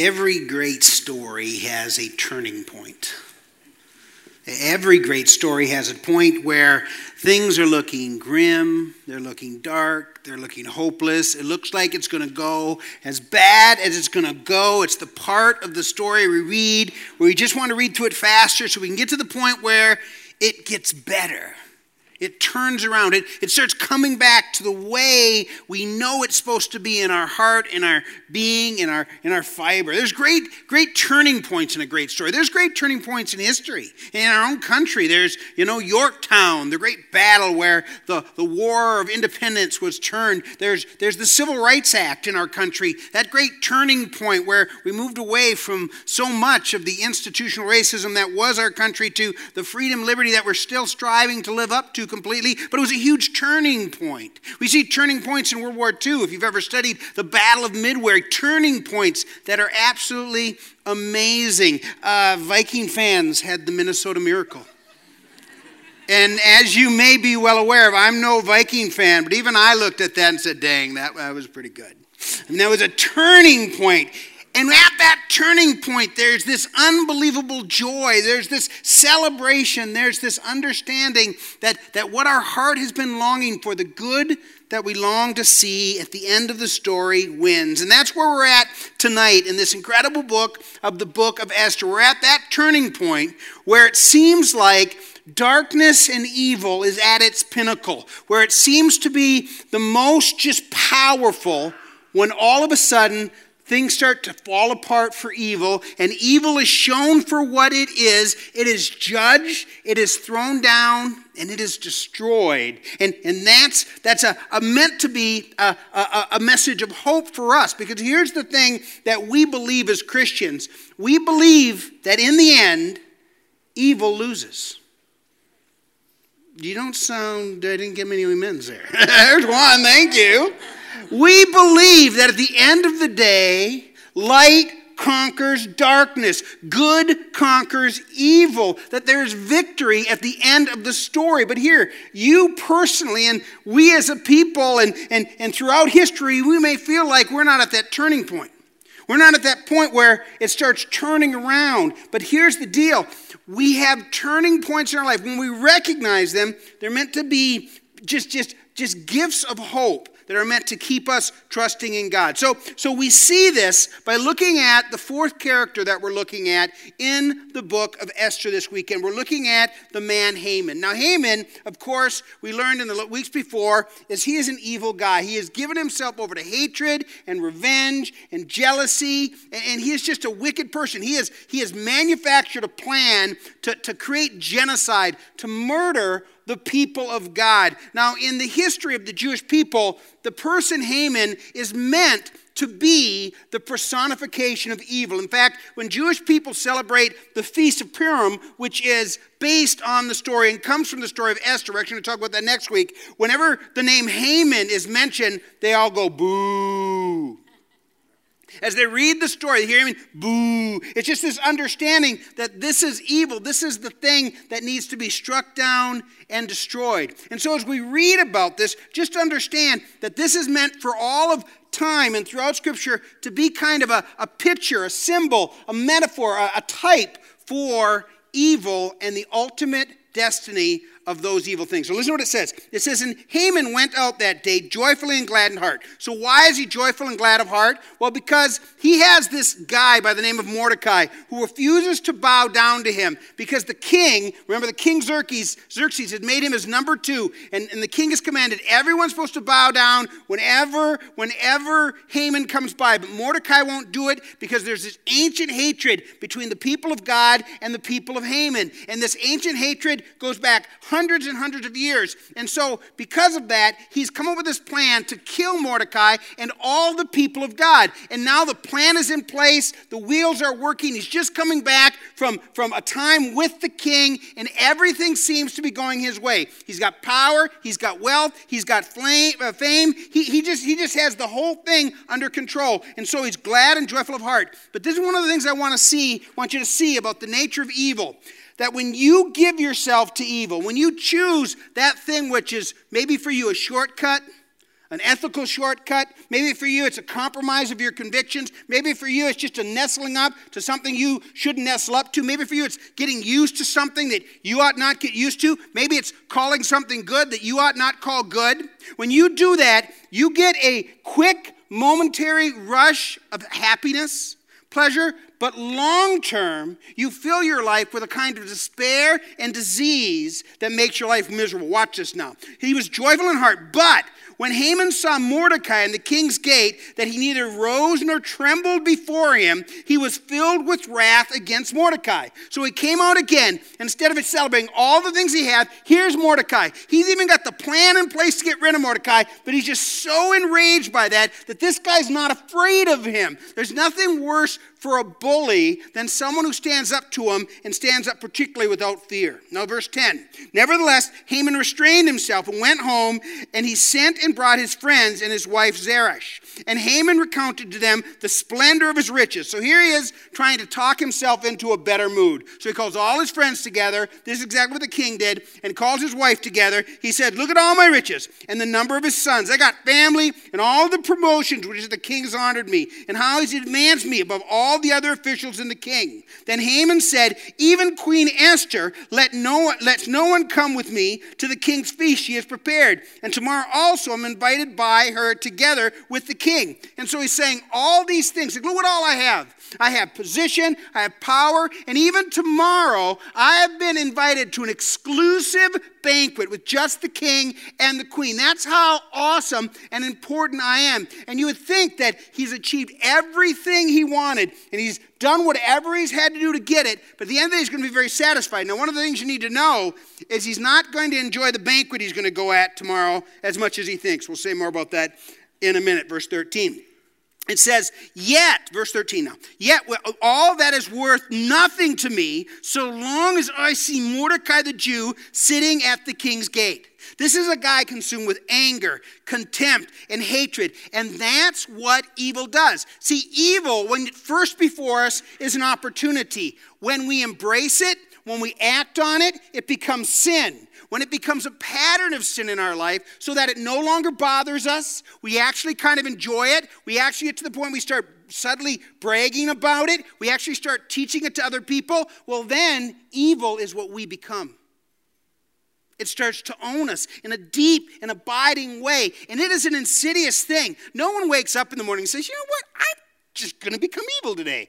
Every great story has a turning point. Every great story has a point where things are looking grim, they're looking dark, they're looking hopeless. It looks like it's going to go as bad as it's going to go. It's the part of the story we read where we just want to read through it faster so we can get to the point where it gets better. It turns around. It starts coming back to the way we know it's supposed to be in our heart, in our being, in our fiber. There's great turning points in a great story. There's great turning points in history. In our own country, there's, Yorktown, the great battle where the War of Independence was turned. There's the Civil Rights Act in our country, that great turning point where we moved away from so much of the institutional racism that was our country to the freedom, liberty that we're still striving to live up to completely, but it was a huge turning point. We see turning points in World War II. If you've ever studied the Battle of Midway, turning points that are absolutely amazing. Viking fans had the Minnesota Miracle. And as you may be well aware of, I'm no Viking fan, but even I looked at that and said, dang, that was pretty good. And there was a turning point. And at that turning point, there's this unbelievable joy. There's this celebration. There's this understanding that what our heart has been longing for, the good that we long to see at the end of the story wins. And that's where we're at tonight in this incredible book of the book of Esther. We're at that turning point where it seems like darkness and evil is at its pinnacle, where it seems to be the most just powerful when all of a sudden things start to fall apart for evil, and evil is shown for what it is. It is judged, it is thrown down, and it is destroyed. And that's a meant to be a message of hope for us. Because here's the thing that we believe as Christians. We believe that in the end, evil loses. You don't sound, I didn't get many amens there. There's one, thank you. We believe that at the end of the day, light conquers darkness. Good conquers evil. That there's victory at the end of the story. But here, you personally and we as a people and throughout history, we may feel like we're not at that turning point. We're not at that point where it starts turning around. But here's the deal. We have turning points in our life. When we recognize them, they're meant to be just gifts of hope that are meant to keep us trusting in God. So we see this by looking at the fourth character that we're looking at in the book of Esther this weekend. We're looking at the man Haman. Now Haman, of course, we learned in the weeks before, he is an evil guy. He has given himself over to hatred and revenge and jealousy, and he is just a wicked person. He has manufactured a plan to create genocide, to murder the people of God. Now, in the history of the Jewish people, the person Haman is meant to be the personification of evil. In fact, when Jewish people celebrate the Feast of Purim, which is based on the story and comes from the story of Esther, we're actually going to talk about that next week. Whenever the name Haman is mentioned, they all go, boo. As they read the story, they hear him, boo. It's just this understanding that this is evil. This is the thing that needs to be struck down and destroyed. And so as we read about this, just understand that this is meant for all of time and throughout Scripture to be kind of a picture, a symbol, a metaphor, a type for evil and the ultimate destiny of those evil things. So listen to what it says. It says, and Haman went out that day joyfully and glad in heart. So why is he joyful and glad of heart? Well, because he has this guy by the name of Mordecai who refuses to bow down to him because the king, remember the king Xerxes had made him his number 2, and the king has commanded everyone's supposed to bow down whenever Haman comes by. But Mordecai won't do it because there's this ancient hatred between the people of God and the people of Haman. And this ancient hatred goes back hundreds and hundreds of years. And so because of that, he's come up with this plan to kill Mordecai and all the people of God. And now the plan is in place. The wheels are working. He's just coming back from a time with the king, and everything seems to be going his way. He's got power. He's got wealth. He's got fame. He just has the whole thing under control. And so he's glad and joyful of heart. But this is one of the things I want you to see about the nature of evil. That when you give yourself to evil, when you choose that thing which is maybe for you a shortcut, an ethical shortcut. Maybe for you it's a compromise of your convictions. Maybe for you it's just a nestling up to something you shouldn't nestle up to. Maybe for you it's getting used to something that you ought not get used to. Maybe it's calling something good that you ought not call good. When you do that, you get a quick, momentary rush of happiness, pleasure, but long term, you fill your life with a kind of despair and disease that makes your life miserable. Watch this now. He was joyful in heart, but when Haman saw Mordecai in the king's gate, that he neither rose nor trembled before him, he was filled with wrath against Mordecai. So he came out again. Instead of celebrating all the things he had, here's Mordecai. He's even got the plan in place to get rid of Mordecai, but he's just so enraged by that this guy's not afraid of him. There's nothing worse for a bully than someone who stands up to him and stands up particularly without fear. Now, verse 10. Nevertheless, Haman restrained himself and went home, and he sent and brought his friends and his wife Zeresh. And Haman recounted to them the splendor of his riches. So here he is trying to talk himself into a better mood. So he calls all his friends together. This is exactly what the king did. And calls his wife together. He said, look at all my riches and the number of his sons. I got family and all the promotions which the king has honored me, and how he's advanced me above all the other officials in the king. Then Haman said, even Queen Esther, let no one come with me to the king's feast she has prepared. And tomorrow also I'm invited by her together with the king. And so he's saying all these things. Like, look what all I have. I have position, I have power, and even tomorrow I have been invited to an exclusive banquet with just the king and the queen. That's how awesome and important I am. And you would think that he's achieved everything he wanted, and he's done whatever he's had to do to get it, but at the end of the day, he's going to be very satisfied. Now, one of the things you need to know is he's not going to enjoy the banquet he's going to go at tomorrow as much as he thinks. We'll say more about that in a minute. Verse 13. It says, yet, verse 13 now, yet all that is worth nothing to me so long as I see Mordecai the Jew sitting at the king's gate. This is a guy consumed with anger, contempt, and hatred. And that's what evil does. See, evil, when first before us, is an opportunity. When we embrace it, when we act on it, it becomes sin. When it becomes a pattern of sin in our life so that it no longer bothers us, we actually kind of enjoy it. We actually get to the point we start suddenly bragging about it. We actually start teaching it to other people. Well, then evil is what we become. It starts to own us in a deep and abiding way. And it is an insidious thing. No one wakes up in the morning and says, you know what? I'm just going to become evil today.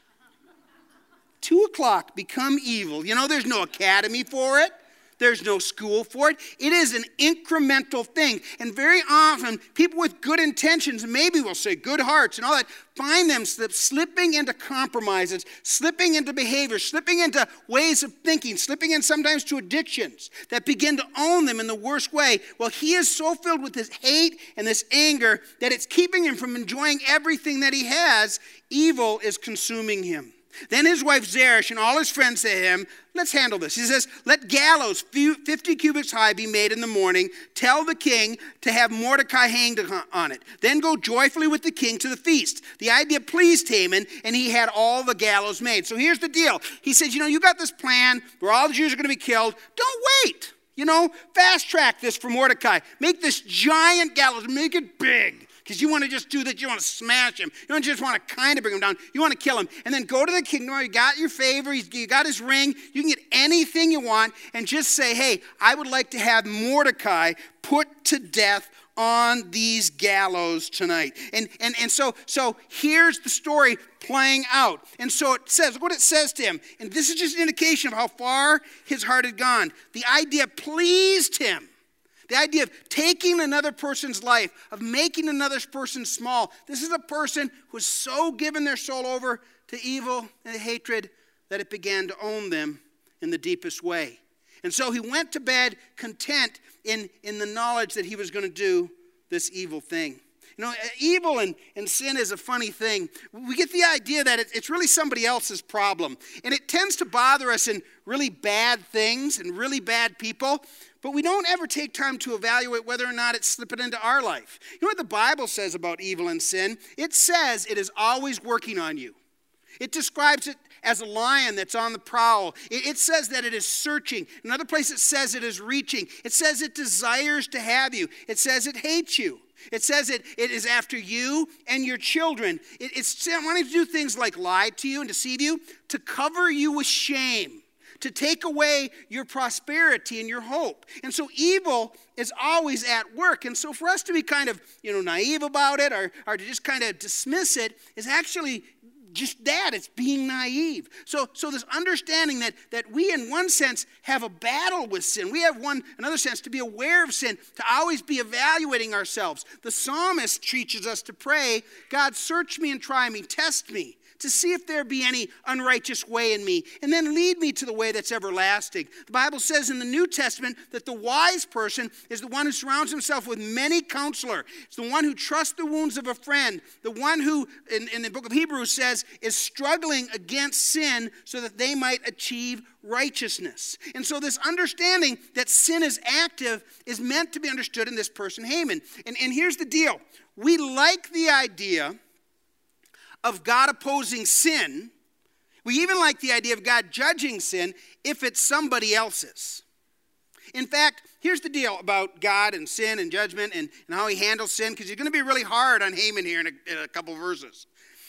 2 o'clock, become evil. You know, there's no academy for it. There's no school for it. It is an incremental thing. And very often, people with good intentions, maybe we'll say good hearts and all that, find them slipping into compromises, slipping into behavior, slipping into ways of thinking, slipping in sometimes to addictions that begin to own them in the worst way. Well, he is so filled with this hate and this anger that it's keeping him from enjoying everything that he has. Evil is consuming him. Then his wife Zeresh and all his friends say to him, let's handle this. He says, let gallows 50 cubits high be made in the morning. Tell the king to have Mordecai hanged on it. Then go joyfully with the king to the feast. The idea pleased Haman, and he had all the gallows made. So here's the deal. He says, you got this plan where all the Jews are going to be killed. Don't wait. Fast track this for Mordecai. Make this giant gallows. Make it big. Because you want to just do that. You want to smash him. You don't just want to kind of bring him down. You want to kill him. And then go to the king. You got your favor. You got his ring. You can get anything you want. And just say, hey, I would like to have Mordecai put to death on these gallows tonight. And so here's the story playing out. And so it says, look what it says to him. And this is just an indication of how far his heart had gone. The idea pleased him. The idea of taking another person's life, of making another person small. This is a person who was so given their soul over to evil and hatred that it began to own them in the deepest way. And so he went to bed content in the knowledge that he was going to do this evil thing. Evil and sin is a funny thing. We get the idea that it's really somebody else's problem. And it tends to bother us in really bad things and really bad people. But we don't ever take time to evaluate whether or not it's slipping into our life. You know what the Bible says about evil and sin? It says it is always working on you. It describes it as a lion that's on the prowl. It says that it is searching. Another place it says it is reaching. It says it desires to have you. It says it hates you. It says it is after you and your children. It's wanting to do things like lie to you and deceive you, to cover you with shame, to take away your prosperity and your hope. And so evil is always at work. And so for us to be kind of, naive about it or to just kind of dismiss it is actually just that. It's being naive. So this understanding that we in one sense have a battle with sin. We have another sense to be aware of sin, to always be evaluating ourselves. The psalmist teaches us to pray, God, search me and try me, test me, to see if there be any unrighteous way in me, and then lead me to the way that's everlasting. The Bible says in the New Testament that the wise person is the one who surrounds himself with many counselors. It's the one who trusts the wounds of a friend, the one who, in the book of Hebrews says, is struggling against sin so that they might achieve righteousness. And so this understanding that sin is active is meant to be understood in this person, Haman. And here's the deal. We like the idea of God opposing sin. We even like the idea of God judging sin if it's somebody else's. In fact, here's the deal about God and sin and judgment and how he handles sin, because he's going to be really hard on Haman here in a couple verses.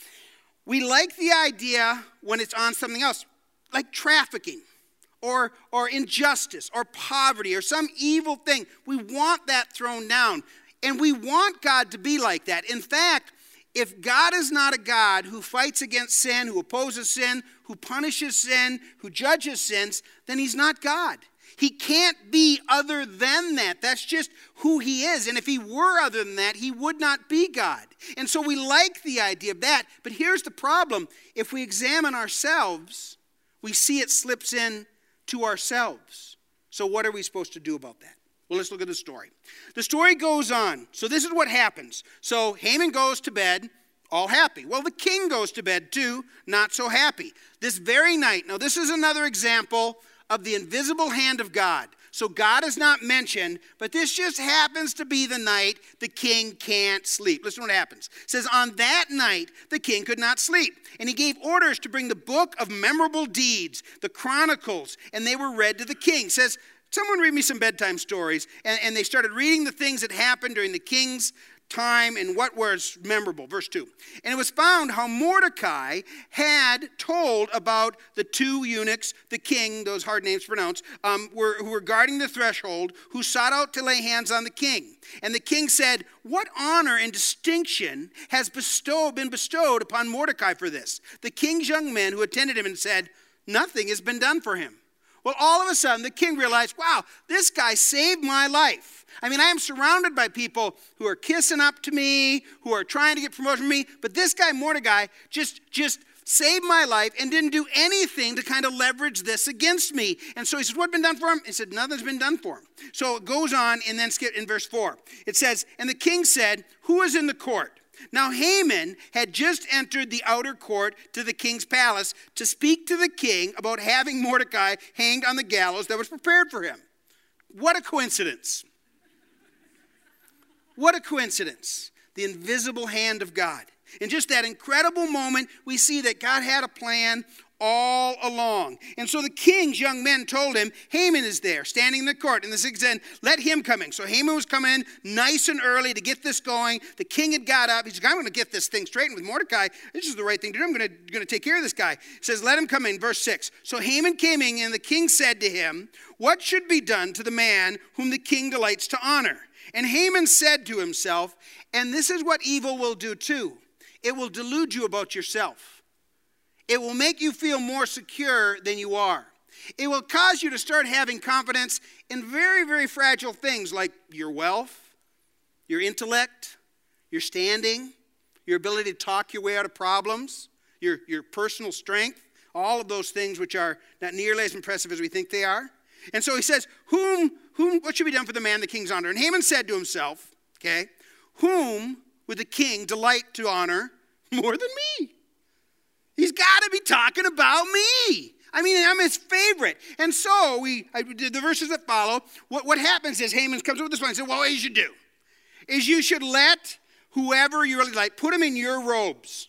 We like the idea when it's on something else, like trafficking or injustice or poverty or some evil thing. We want that thrown down, and we want God to be like that. In fact, if God is not a God who fights against sin, who opposes sin, who punishes sin, who judges sins, then he's not God. He can't be other than that. That's just who he is. And if he were other than that, he would not be God. And so we like the idea of that. But here's the problem. If we examine ourselves, we see it slips in to ourselves. So what are we supposed to do about that? Well, let's look at the story. The story goes on. So this is what happens. So Haman goes to bed, all happy. Well, the king goes to bed too, not so happy. This very night. Now, this is another example of the invisible hand of God. So God is not mentioned, but this just happens to be the night the king can't sleep. Listen to what happens. It says, on that night, the king could not sleep. And he gave orders to bring the book of memorable deeds, the Chronicles, and they were read to the king. It says, someone read me some bedtime stories. And they started reading the things that happened during the king's time and what was memorable. Verse 2. And it was found how Mordecai had told about the two eunuchs, the king, those hard names to pronounce, who were guarding the threshold, who sought out to lay hands on the king. And the king said, what honor and distinction has been bestowed upon Mordecai for this? The king's young men who attended him and said, nothing has been done for him. Well, all of a sudden, the king realized, wow, this guy saved my life. I mean, I am surrounded by people who are kissing up to me, who are trying to get promotion from me, but this guy, Mordecai, just saved my life and didn't do anything to kind of leverage this against me. And so he said, what had been done for him? He said, nothing's been done for him. So it goes on and then skip in verse 4. It says, and the king said, who is in the court? Now Haman had just entered the outer court to the king's palace to speak to the king about having Mordecai hanged on the gallows that was prepared for him. What a coincidence. What a coincidence. The invisible hand of God. In just that incredible moment, we see that God had a plan all along. And so the king's young men told him, Haman is there, standing in the court. And the king said, let him come in. So Haman was coming in nice and early to get this going. The king had got up. He said, I'm going to get this thing straightened with Mordecai. This is the right thing to do. I'm going to take care of this guy. He says, let him come in. Verse 6. So Haman came in, and the king said to him, what should be done to the man whom the king delights to honor? And Haman said to himself, and this is what evil will do too. It will delude you about yourself. It will make you feel more secure than you are. It will cause you to start having confidence in very, very fragile things like your wealth, your intellect, your standing, your ability to talk your way out of problems, your personal strength, all of those things which are not nearly as impressive as we think they are. And so he says, what should be done for the man the king's honor? And Haman said to himself, okay, whom would the king delight to honor more than me? He's got to be talking about me. I mean, I'm his favorite. And so the verses that follow, what happens is Haman comes up with this one and says, well, what you should do is you should let whoever you really like, put him in your robes.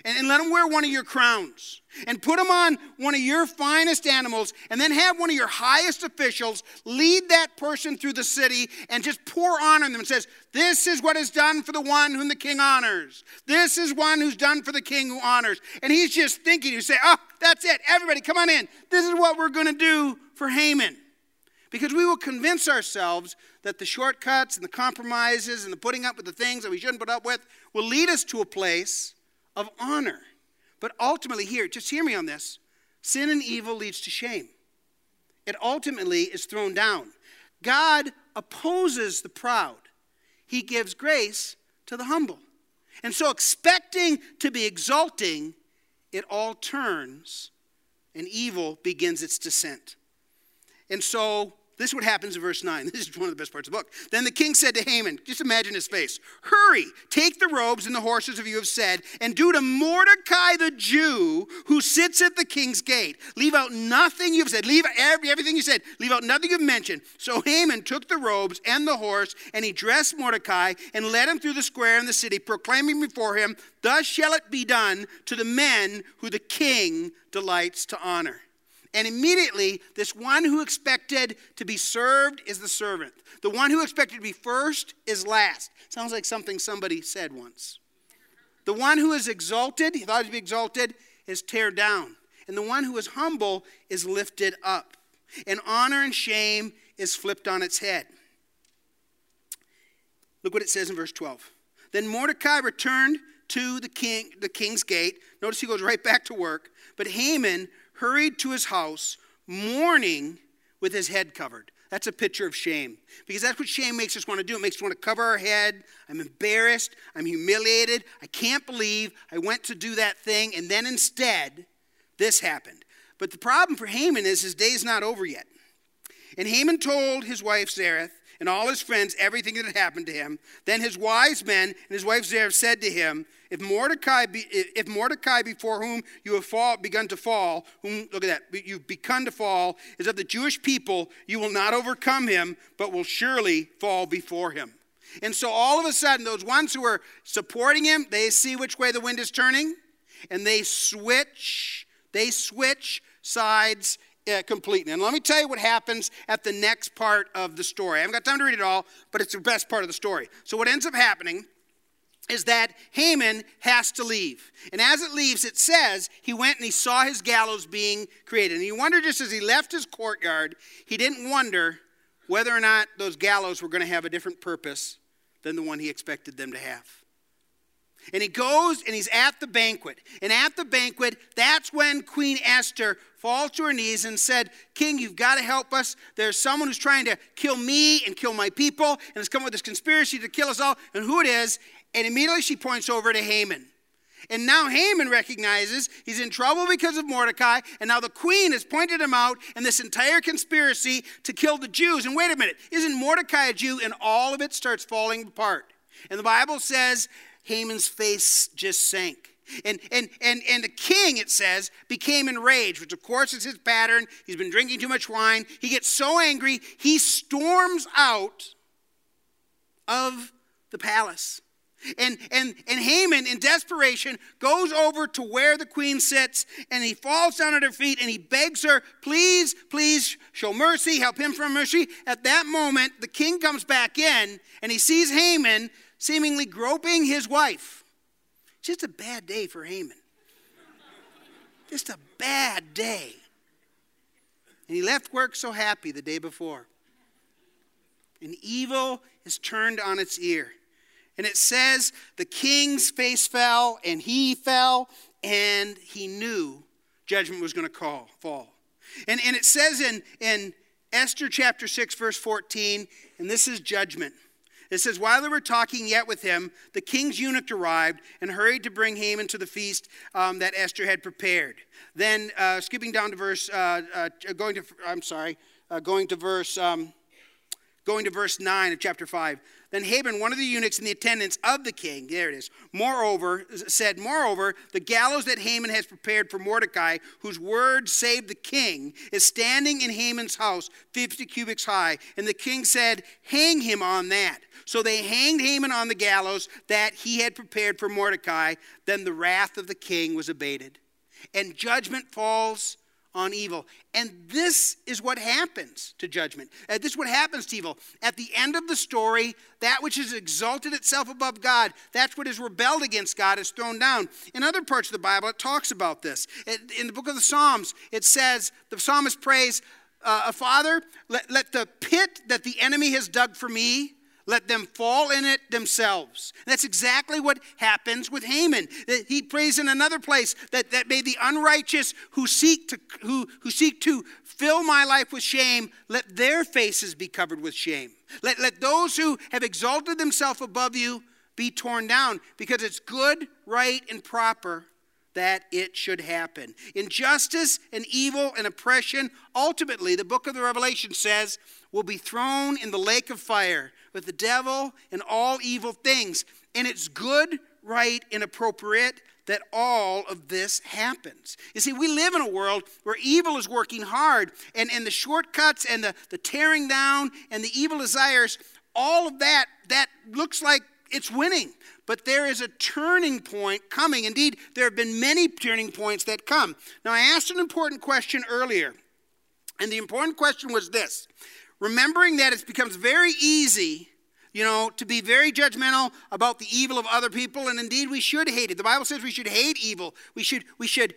And let him wear one of your crowns. And put him on one of your finest animals. And then have one of your highest officials lead that person through the city and just pour honor on them and says, this is what is done for the one whom the king honors. This is one who's done for the king who honors. And he's just thinking, you say, oh, that's it. Everybody come on in. This is what we're going to do for Haman. Because we will convince ourselves that the shortcuts and the compromises and the putting up with the things that we shouldn't put up with will lead us to a place of honor. But ultimately here, just hear me on this, sin and evil leads to shame. It ultimately is thrown down. God opposes the proud. He gives grace to the humble. And so expecting to be exalting, it all turns and evil begins its descent. And so this is what happens in verse 9. This is one of the best parts of the book. Then the king said to Haman, just imagine his face, hurry, take the robes and the horses of you have said, and do to Mordecai the Jew who sits at the king's gate. Leave out nothing you've said. Leave everything you said. Leave out nothing you've mentioned. So Haman took the robes and the horse, and he dressed Mordecai and led him through the square in the city, proclaiming before him, thus shall it be done to the men who the king delights to honor. And immediately, this one who expected to be served is the servant. The one who expected to be first is last. Sounds like something somebody said once. The one who is exalted, he thought he'd be exalted, is teared down. And the one who is humble is lifted up. And honor and shame is flipped on its head. Look what it says in verse 12. Then Mordecai returned to the king's gate. Notice he goes right back to work. But Haman hurried to his house, mourning with his head covered. That's a picture of shame. Because that's what shame makes us want to do. It makes us want to cover our head. I'm embarrassed. I'm humiliated. I can't believe I went to do that thing. And then instead, this happened. But the problem for Haman is his day's not over yet. And Haman told his wife Zareth and all his friends everything that had happened to him. Then his wise men and his wife Zareth said to him, if Mordecai before whom you have begun to fall, look at that, you've begun to fall, is of the Jewish people, you will not overcome him, but will surely fall before him. And so all of a sudden, those ones who are supporting him, they see which way the wind is turning, and they switch sides completely. And let me tell you what happens at the next part of the story. I haven't got time to read it all, but it's the best part of the story. So what ends up happening is that Haman has to leave. And as it leaves, it says he went and he saw his gallows being created. And he wondered, just as he left his courtyard, he didn't wonder whether or not those gallows were going to have a different purpose than the one he expected them to have. And he goes and he's at the banquet. And at the banquet, that's when Queen Esther falls to her knees and said, King, you've got to help us. There's someone who's trying to kill me and kill my people. And has come with this conspiracy to kill us all. And who it is. And immediately she points over to Haman. And now Haman recognizes he's in trouble because of Mordecai. And now the queen has pointed him out in this entire conspiracy to kill the Jews. And wait a minute, isn't Mordecai a Jew? And all of it starts falling apart. And the Bible says Haman's face just sank. And the king, it says, became enraged, which of course is his pattern. He's been drinking too much wine. He gets so angry, he storms out of the palace. And Haman, in desperation, goes over to where the queen sits, and he falls down at her feet, and he begs her, please, please show mercy, help him from mercy. At that moment, the king comes back in, and he sees Haman seemingly groping his wife. Just a bad day for Haman. Just a bad day. And he left work so happy the day before. And evil is turned on its ear. And it says the king's face fell, and he fell, and he knew judgment was going to fall. And it says in Esther chapter 6, verse 14, and this is judgment. It says, while they were talking yet with him, the king's eunuch arrived and hurried to bring Haman to the feast that Esther had prepared. Then, skipping down to verse, going to verse 9 of chapter 5. Then Haman, one of the eunuchs in the attendance of the king, there it is, moreover, the gallows that Haman has prepared for Mordecai, whose word saved the king, is standing in Haman's house, 50 cubits high. And the king said, hang him on that. So they hanged Haman on the gallows that he had prepared for Mordecai. Then the wrath of the king was abated, and judgment falls on evil. And this is what happens to judgment. This is what happens to evil. At the end of the story, that which has exalted itself above God, that's what has rebelled against God, is thrown down. In other parts of the Bible, it talks about this. In the book of the Psalms, it says, the psalmist prays, Father, let the pit that the enemy has dug for me, let them fall in it themselves. And that's exactly what happens with Haman. He prays in another place that may the unrighteous who seek to fill my life with shame, let their faces be covered with shame. Let those who have exalted themselves above you be torn down, because it's good, right, and proper that it should happen. Injustice and evil and oppression, ultimately, the book of the Revelation says, will be thrown in the lake of fire with the devil and all evil things. And it's good, right, and appropriate that all of this happens. You see, we live in a world where evil is working hard, and the shortcuts and the tearing down and the evil desires, all of that looks like it's winning. But there is a turning point coming. Indeed, there have been many turning points that come. Now, I asked an important question earlier, and the important question was this. Remembering that it becomes very easy, to be very judgmental about the evil of other people, and indeed we should hate it. The Bible says we should hate evil. We should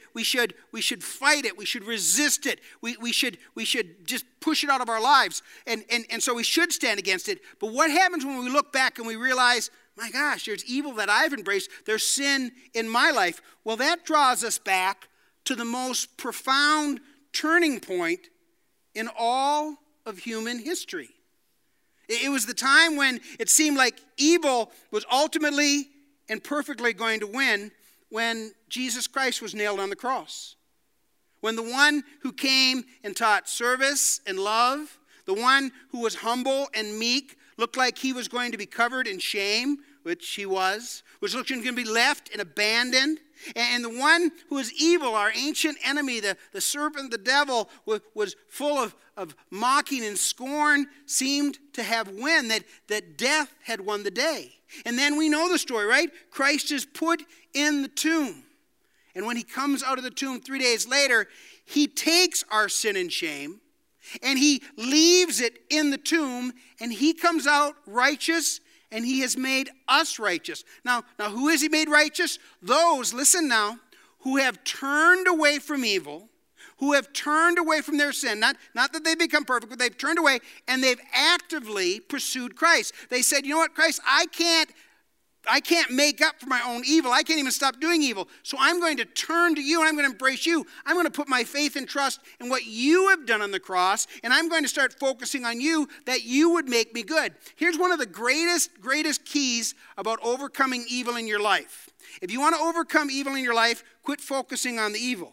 fight it. We should resist it. We should just push it out of our lives, and so we should stand against it. But what happens when we look back and we realize, my gosh, there's evil that I've embraced. There's sin in my life. Well, that draws us back to the most profound turning point in all of human history. It was the time when it seemed like evil was ultimately and perfectly going to win, when Jesus Christ was nailed on the cross. When the one who came and taught service and love, the one who was humble and meek, looked like he was going to be covered in shame, which he was, which looked like he was going to be left and abandoned. And the one who was evil, our ancient enemy, the serpent, the devil, was full of mocking and scorn, seemed to have won, that death had won the day. And then we know the story, right? Christ is put in the tomb. And when he comes out of the tomb 3 days later, he takes our sin and shame, and he leaves it in the tomb, and he comes out righteous, and he has made us righteous. Now, who has he made righteous? Those, listen now, who have turned away from evil, who have turned away from their sin. Not that they become perfect, but they've turned away, and they've actively pursued Christ. They said, you know what, Christ, I can't make up for my own evil. I can't even stop doing evil. So I'm going to turn to you, and I'm going to embrace you. I'm going to put my faith and trust in what you have done on the cross, and I'm going to start focusing on you, that you would make me good. Here's one of the greatest keys about overcoming evil in your life. If you want to overcome evil in your life, quit focusing on the evil.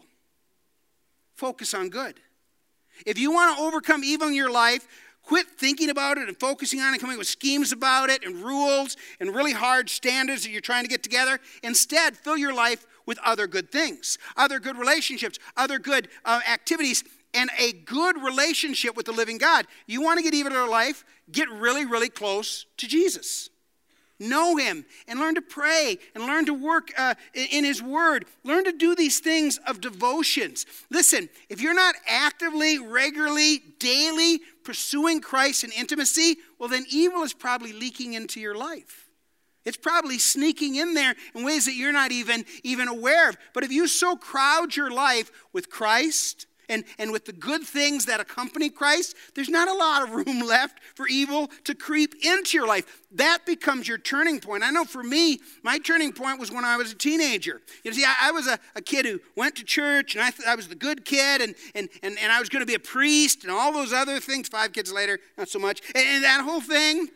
Focus on good. If you want to overcome evil in your life, quit thinking about it and focusing on it, coming up with schemes about it and rules and really hard standards that you're trying to get together. Instead, fill your life with other good things, other good relationships, other good activities, and a good relationship with the living God. You want to get evil in your life? Get really, really close to Jesus. Know him and learn to pray and learn to work in his word. Learn to do these things of devotions. Listen, if you're not actively, regularly, daily pursuing Christ in intimacy, well, then evil is probably leaking into your life. It's probably sneaking in there in ways that you're not even aware of. But if you so crowd your life with Christ and with the good things that accompany Christ, there's not a lot of room left for evil to creep into your life. That becomes your turning point. I know for me, my turning point was when I was a teenager. You see, I was a kid who went to church, and I was the good kid, and I was going to be a priest, and all those other things. 5 kids later, not so much. And that whole thing.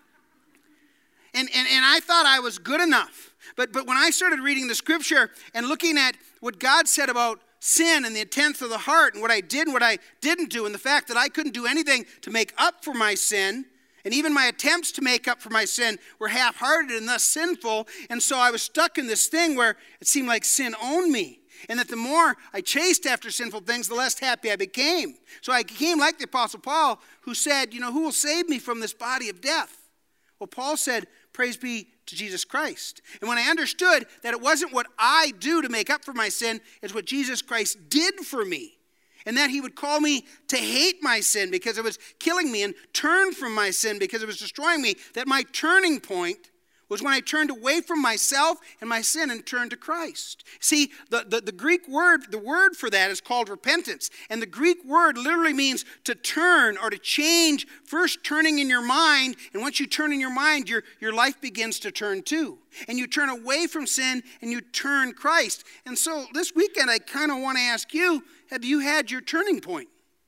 And I thought I was good enough. But when I started reading the scripture and looking at what God said about sin and the intents of the heart and what I did and what I didn't do, and the fact that I couldn't do anything to make up for my sin, And even my attempts to make up for my sin were half-hearted and thus sinful. And so I was stuck in this thing where it seemed like sin owned me. And that the more I chased after sinful things, the less happy I became. So I became like the Apostle Paul, who said, who will save me from this body of death? Well, Paul said, praise be to Jesus Christ. And when I understood that it wasn't what I do to make up for my sin, it's what Jesus Christ did for me. And that he would call me to hate my sin because it was killing me and turn from my sin because it was destroying me. That my turning point was when I turned away from myself and my sin and turned to Christ. See, the Greek word, the word for that is called repentance. And the Greek word literally means to turn or to change, first turning in your mind. And once you turn in your mind, your life begins to turn too. And you turn away from sin and you turn Christ. And so this weekend, I kind of want to ask you, have you had your turning point?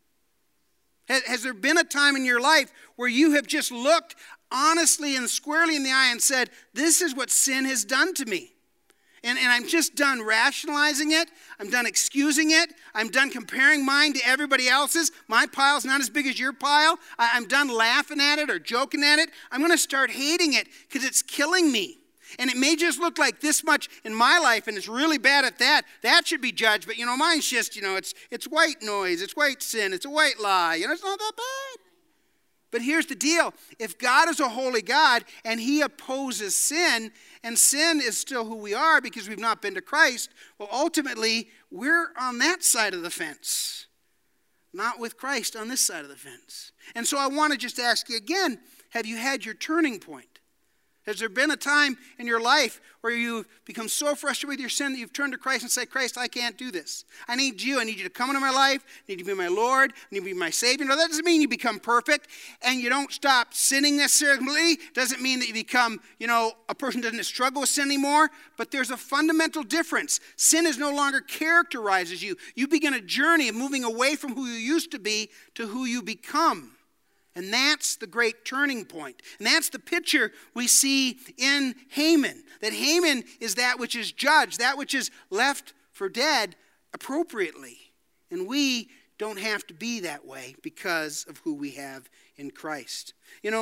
Has there been a time in your life where you have just looked honestly and squarely in the eye and said, this is what sin has done to me? And I'm just done rationalizing it. I'm done excusing it. I'm done comparing mine to everybody else's. My pile's not as big as your pile. I'm done laughing at it or joking at it. I'm going to start hating it because it's killing me. And it may just look like this much in my life, and it's really bad at that. That should be judged. But, mine's just, it's white noise. It's white sin. It's a white lie. It's not that bad. But here's the deal. If God is a holy God and he opposes sin, and sin is still who we are because we've not been to Christ, well, ultimately, we're on that side of the fence, not with Christ on this side of the fence. And so I want to just ask you again, have you had your turning point? Has there been a time in your life where you've become so frustrated with your sin that you've turned to Christ and said, Christ, I can't do this. I need you. I need you to come into my life. I need you to be my Lord. I need you to be my Savior. No, that doesn't mean you become perfect and you don't stop sinning necessarily. Doesn't mean that you become, a person who doesn't struggle with sin anymore. But there's a fundamental difference. Sin is no longer characterizes you. You begin a journey of moving away from who you used to be to who you become. And that's the great turning point. And that's the picture we see in Haman. That Haman is that which is judged, that which is left for dead appropriately. And we don't have to be that way because of who we have in Christ.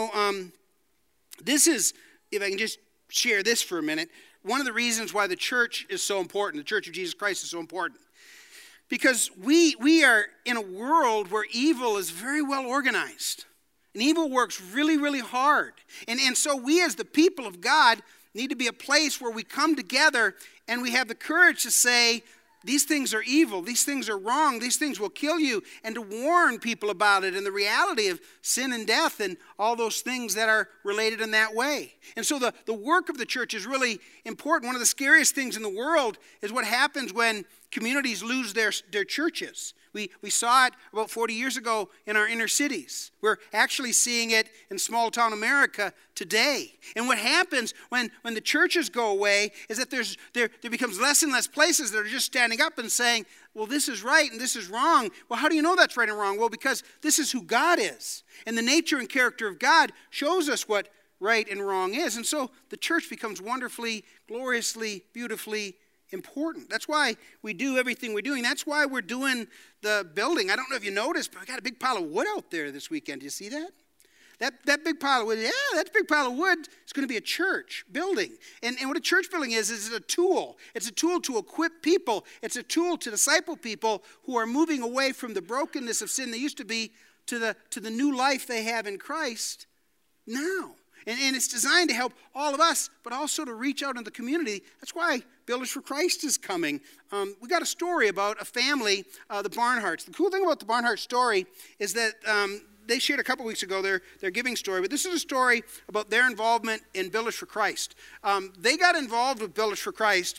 This is, if I can just share this for a minute, one of the reasons why the church is so important, the Church of Jesus Christ is so important. Because we are in a world where evil is very well organized. And evil works really, really hard. And so we as the people of God need to be a place where we come together and we have the courage to say, these things are evil, these things are wrong, these things will kill you, and to warn people about it and the reality of sin and death and all those things that are related in that way. And so the work of the church is really important. One of the scariest things in the world is what happens when communities lose their churches. We saw it about 40 years ago in our inner cities. We're actually seeing it in small town America today. And what happens when the churches go away is that there becomes less and less places that are just standing up and saying, well, this is right and this is wrong. Well, how do you know that's right and wrong? Well, because this is who God is. And the nature and character of God shows us what right and wrong is. And so the church becomes wonderfully, gloriously, beautifully important. That's why we do everything we're doing. That's why we're doing the building. I don't know if you noticed, but we got a big pile of wood out there this weekend. Do you see that? That big pile of wood, that big pile of wood is going to be a church building. And what a church building is a tool. It's a tool to equip people. It's a tool to disciple people who are moving away from the brokenness of sin they used to be to the new life they have in Christ now. And it's designed to help all of us, but also to reach out in the community. That's why Builders for Christ is coming. We got a story about a family, the Barnharts. The cool thing about the Barnhart story is that they shared a couple weeks ago their giving story, but this is a story about their involvement in Builders for Christ. They got involved with Builders for Christ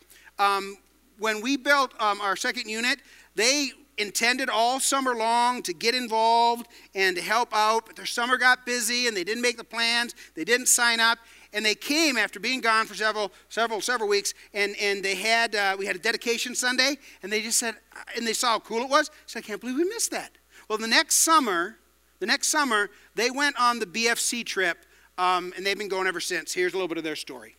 when we built our second unit. They intended all summer long to get involved and to help out, but their summer got busy and they didn't make the plans. They didn't sign up, and they came after being gone for several weeks. And they had we had a dedication Sunday, and they just said, and they saw how cool it was. So I can't believe we missed that. Well, the next summer they went on the BFC trip, and they've been going ever since. Here's a little bit of their story.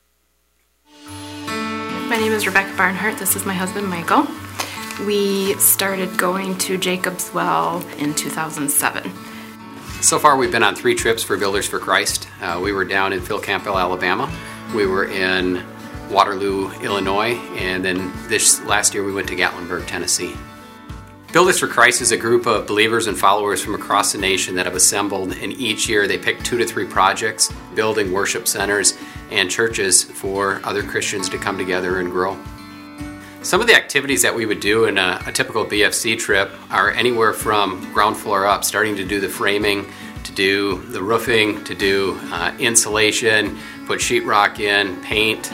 My name is Rebecca Barnhart. This is my husband, Michael. We started going to Jacob's Well in 2007. So far we've been on 3 trips for Builders for Christ. We were down in Phil Campbell, Alabama. We were in Waterloo, Illinois, and then this last year we went to Gatlinburg, Tennessee. Builders for Christ is a group of believers and followers from across the nation that have assembled, and each year they pick 2 to 3 projects, building worship centers and churches for other Christians to come together and grow. Some of the activities that we would do in a typical BFC trip are anywhere from ground floor up, starting to do the framing, to do the roofing, to do insulation, put sheetrock in, paint.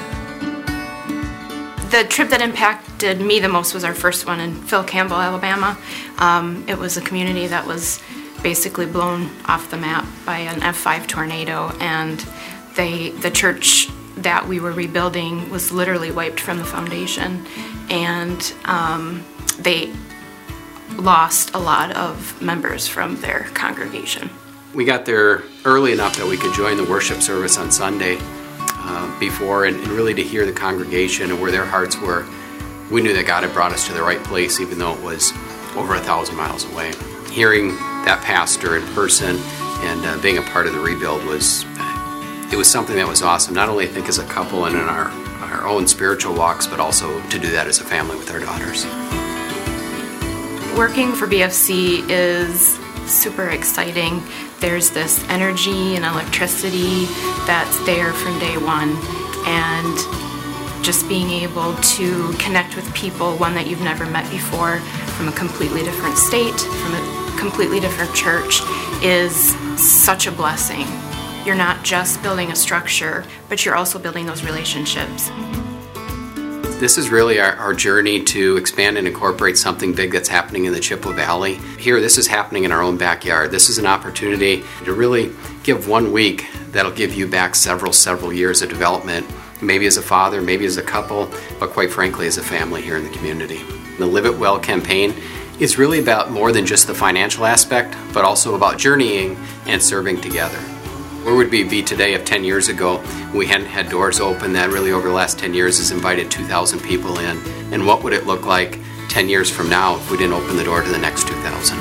The trip that impacted me the most was our first one in Phil Campbell, Alabama. It was a community that was basically blown off the map by an F5 tornado, and the church that we were rebuilding was literally wiped from the foundation, and they lost a lot of members from their congregation. We got there early enough that we could join the worship service on Sunday before and really to hear the congregation and where their hearts were. We knew that God had brought us to the right place, even though it was over 1,000 miles away. Hearing that pastor in person and being a part of the rebuild was something that was awesome, not only I think as a couple and in our own spiritual walks, but also to do that as a family with our daughters. Working for BFC is super exciting. There's this energy and electricity that's there from day one, and just being able to connect with people, one that you've never met before, from a completely different state, from a completely different church, is such a blessing. You're not just building a structure, but you're also building those relationships. This is really our journey to expand and incorporate something big that's happening in the Chippewa Valley. Here, this is happening in our own backyard. This is an opportunity to really give 1 week that'll give you back several years of development, maybe as a father, maybe as a couple, but quite frankly as a family here in the community. The Live It Well campaign is really about more than just the financial aspect, but also about journeying and serving together. Where would we be today if 10 years ago we hadn't had doors open that really over the last 10 years has invited 2,000 people in? And what would it look like 10 years from now if we didn't open the door to the next 2,000?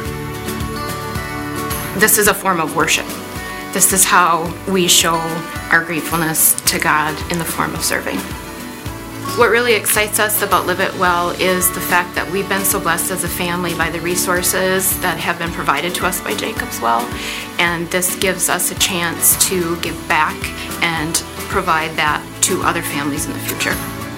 This is a form of worship. This is how we show our gratefulness to God in the form of serving. What really excites us about Live It Well is the fact that we've been so blessed as a family by the resources that have been provided to us by Jacob's Well, and this gives us a chance to give back and provide that to other families in the future.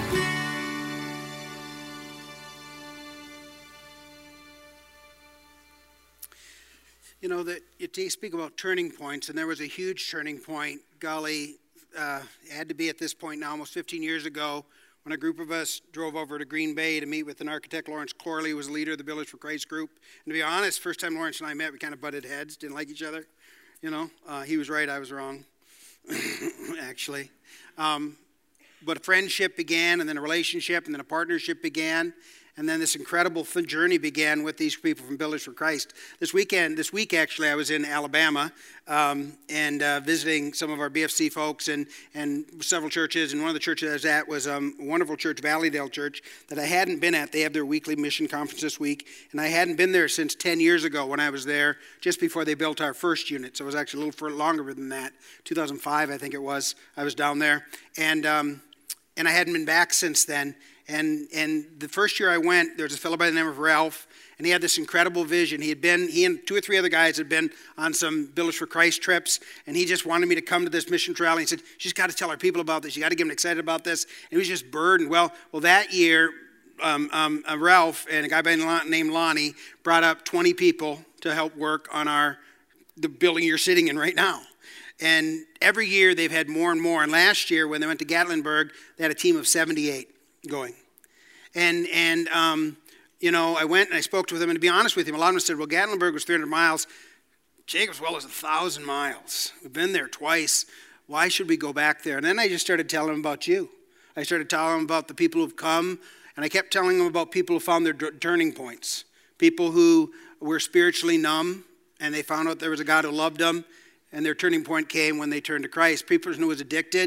You know, that you speak about turning points, and there was a huge turning point. Golly, it had to be at this point now, almost 15 years ago, when a group of us drove over to Green Bay to meet with an architect. Lawrence Corley was the leader of the Builders for Christ group. And to be honest, first time Lawrence and I met, we kind of butted heads, didn't like each other. You know, he was right, I was wrong, actually. But a friendship began, and then a relationship, and then a partnership began. And then this incredible journey began with these people from Builders for Christ. This week actually, I was in Alabama and visiting some of our BFC folks and several churches. And one of the churches I was at was a wonderful church, Valleydale Church, that I hadn't been at. They have their weekly mission conference this week. And I hadn't been there since 10 years ago when I was there, just before they built our first unit. So it was actually a little longer than that. 2005, I think it was. I was down there. And I hadn't been back since then. And the first year I went, there was a fellow by the name of Ralph, and he had this incredible vision. He and 2 or 3 other guys had been on some Builders for Christ trips, and he just wanted me to come to this mission trail. He said, "You just got to tell our people about this. You got to get them excited about this." And he was just burdened. Well, that year, Ralph and a guy by the name Lonnie brought up 20 people to help work on the building you're sitting in right now. And every year they've had more and more. And last year, when they went to Gatlinburg, they had a team of 78 going. And you know, I went and I spoke with them, and to be honest with him, a lot of them said, well, Gatlinburg was 300 miles. Jacob's Well is 1,000 miles. We've been there twice. Why should we go back there? And then I just started telling them about you. I started telling them about the people who've come, and I kept telling them about people who found their turning points, people who were spiritually numb, and they found out there was a God who loved them, and their turning point came when they turned to Christ. People who was addicted,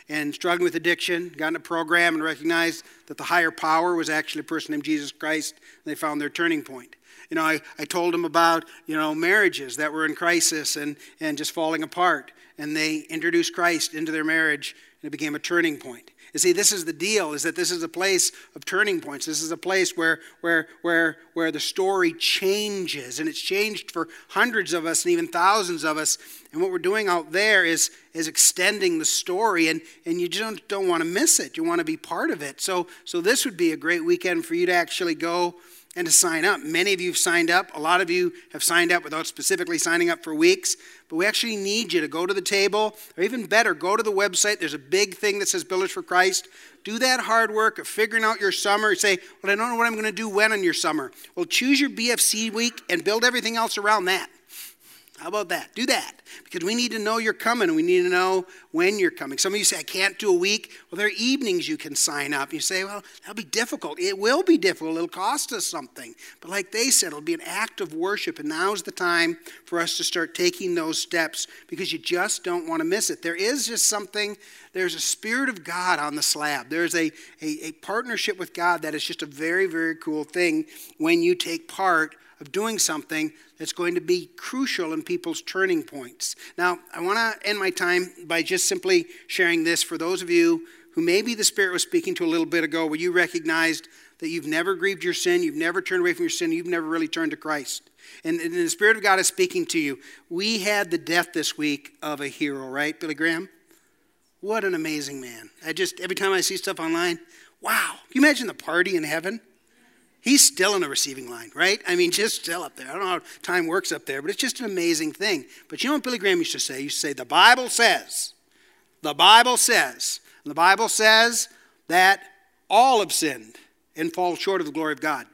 and struggling with addiction, got in a program and recognized that the higher power was actually a person named Jesus Christ, and they found their turning point. I told them about, marriages that were in crisis and just falling apart, and they introduced Christ into their marriage, and it became a turning point. You see, this is the deal, is that this is a place of turning points. This is a place where the story changes, and it's changed for hundreds of us and even thousands of us. And what we're doing out there is extending the story, and you just don't want to miss it. You want to be part of it. So this would be a great weekend for you to actually go and to sign up. Many of you have signed up. A lot of you have signed up without specifically signing up for weeks. But we actually need you to go to the table, or even better, go to the website. There's a big thing that says Builders for Christ. Do that hard work of figuring out your summer. You say, well, I don't know what I'm going to do when on your summer. Well, choose your BFC week and build everything else around that. How about that? Do that. Because we need to know you're coming, and we need to know when you're coming. Some of you say, I can't do a week. Well, there are evenings you can sign up. You say, well, that'll be difficult. It will be difficult. It'll cost us something. But like they said, it'll be an act of worship, and now's the time for us to start taking those steps, because you just don't want to miss it. There is just something, there's a Spirit of God on the slab. There's a partnership with God that is just a very, very cool thing when you take part of doing something that's going to be crucial in people's turning points. Now, I want to end my time by just simply sharing this for those of you who maybe the Spirit was speaking to a little bit ago, where you recognized that you've never grieved your sin, you've never turned away from your sin, you've never really turned to Christ. And the Spirit of God is speaking to you. We had the death this week of a hero, right, Billy Graham? What an amazing man. Every time I see stuff online, wow. Can you imagine the party in heaven? He's still in the receiving line, right? I mean, just still up there. I don't know how time works up there, but it's just an amazing thing. But you know what Billy Graham used to say? He used to say, the Bible says, and the Bible says that all have sinned and fall short of the glory of God.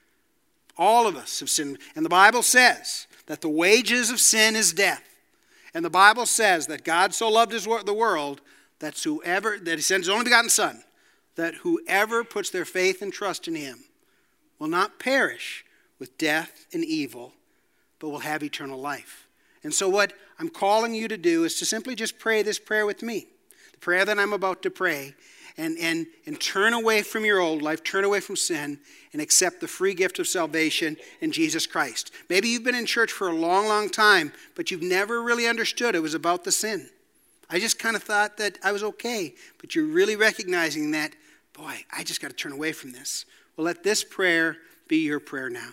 All of us have sinned. And the Bible says that the wages of sin is death. And the Bible says that God so loved the world that he sent his only begotten Son, that whoever puts their faith and trust in him will not perish with death and evil, but will have eternal life. And so what I'm calling you to do is to simply just pray this prayer with me, the prayer that I'm about to pray, and turn away from your old life, turn away from sin, and accept the free gift of salvation in Jesus Christ. Maybe you've been in church for a long, long time, but you've never really understood it was about the sin. I just kind of thought that I was okay, but you're really recognizing that, boy, I just got to turn away from this. Well, let this prayer be your prayer now.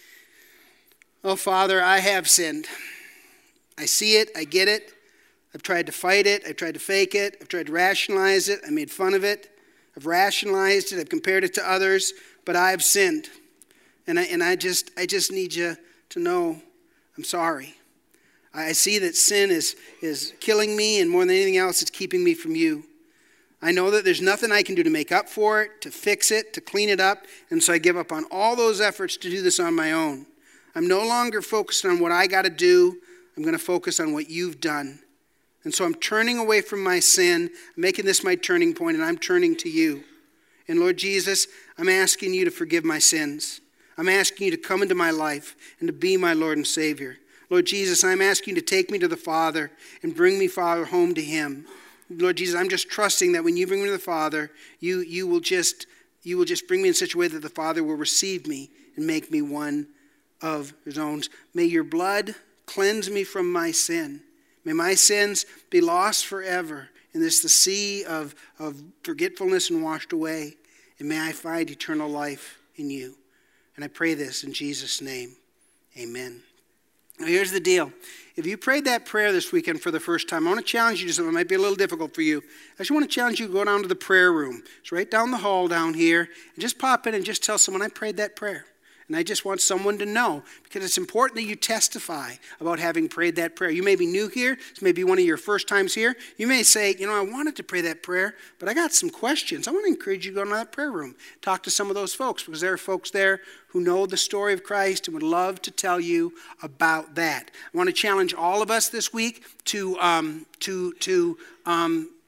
Oh, Father, I have sinned. I see it. I get it. I've tried to fight it. I've tried to fake it. I've tried to rationalize it. I made fun of it. I've rationalized it. I've compared it to others. But I've sinned. And I just need you to know I'm sorry. I see that sin is killing me, and more than anything else, it's keeping me from you. I know that there's nothing I can do to make up for it, to fix it, to clean it up, and so I give up on all those efforts to do this on my own. I'm no longer focused on what I got to do. I'm going to focus on what you've done. And so I'm turning away from my sin, I'm making this my turning point, and I'm turning to you. And Lord Jesus, I'm asking you to forgive my sins. I'm asking you to come into my life and to be my Lord and Savior. Lord Jesus, I'm asking you to take me to the Father and bring me, Father, home to him. Lord Jesus, I'm just trusting that when you bring me to the Father, you will just bring me in such a way that the Father will receive me and make me one of his own. May your blood cleanse me from my sin. May my sins be lost forever in the sea of forgetfulness and washed away. And may I find eternal life in you. And I pray this in Jesus' name. Amen. Now here's the deal. If you prayed that prayer this weekend for the first time, I want to challenge you to something that might be a little difficult for you. I just want to challenge you to go down to the prayer room. It's right down the hall down here. And just pop in and just tell someone I prayed that prayer. And I just want someone to know, because it's important that you testify about having prayed that prayer. You may be new here. This may be one of your first times here. You may say, I wanted to pray that prayer, but I got some questions. I want to encourage you to go into that prayer room. Talk to some of those folks, because there are folks there who know the story of Christ and would love to tell you about that. I want to challenge all of us this week to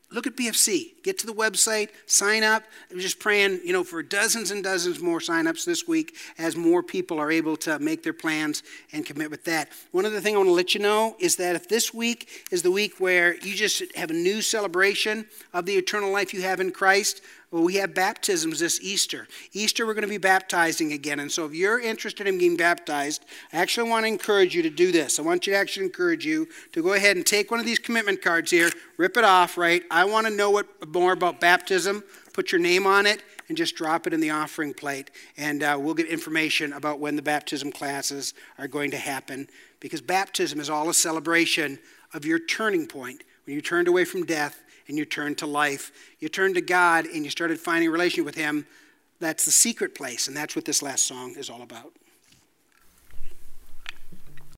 look at BFC. Get to the website, sign up. I'm just praying, for dozens and dozens more signups this week as more people are able to make their plans and commit with that. One other thing I want to let you know is that if this week is the week where you just have a new celebration of the eternal life you have in Christ, well, we have baptisms this Easter. Easter, we're going to be baptizing again. And so if you're interested in being baptized, I actually want to encourage you to do this. I want you to actually encourage you to go ahead and take one of these commitment cards here, rip it off, right? I want to know more about baptism. Put your name on it and just drop it in the offering plate. And we'll get information about when the baptism classes are going to happen. Because baptism is all a celebration of your turning point. When you turned away from death and you turned to life, you turned to God and you started finding a relationship with him. That's the secret place, and that's what this last song is all about.